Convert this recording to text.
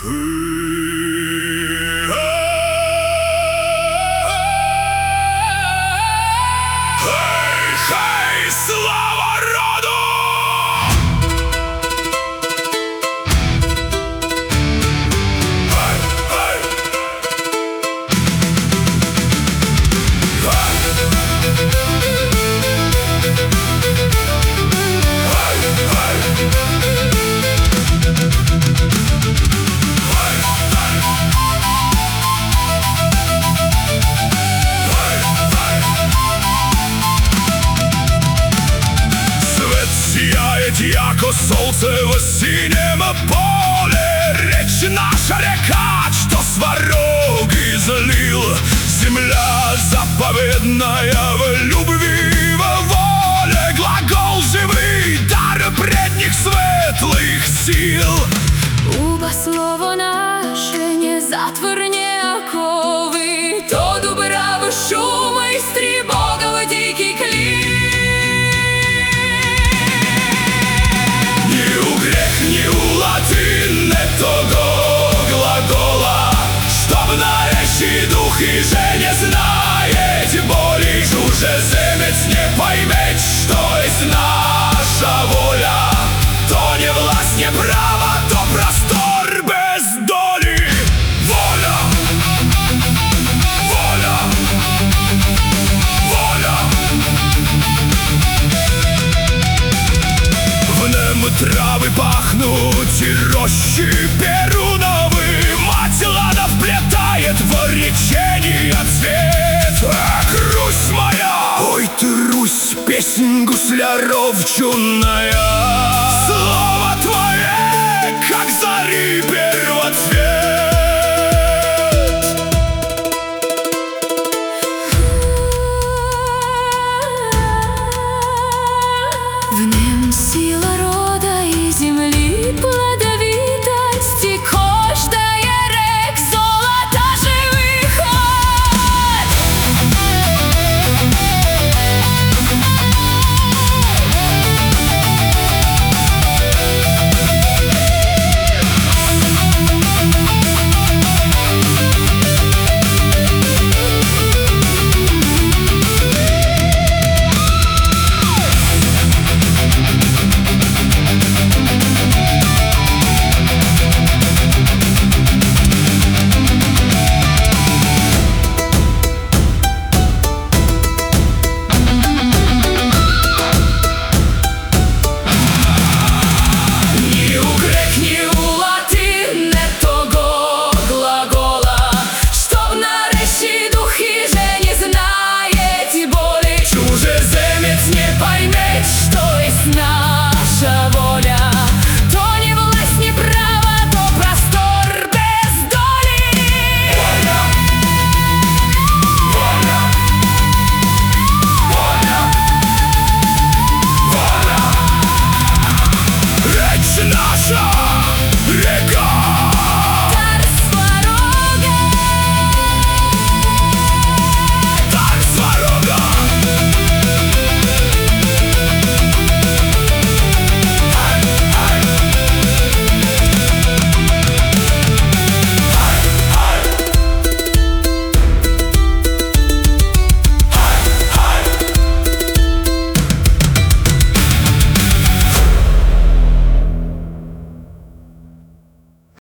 Хей, слава роду! Яко солнце в осеннем поле, речь наша река, что сварог излил. Земля заповедная в любви, во воле, глагол живый, дар предних светлых сил. Уба слово наше не затворне оковы, то дубравы шума и стрибогова дикий клин. Ни у латин того глагола, чтоб наречи дух и же не знает боли. Чужеземец не поймет, что есть наша воля. То не власть, не право, то простор без доли. Воля, воля, воля. В нем травы пахнут и рощи перуновы. Мать лада вплетает в речение цвет. Эх, Русь моя! Ой ты, Русь, песнь гусляров чудная. Слово твое, как зари первоцвет. В нем сила рода и земли.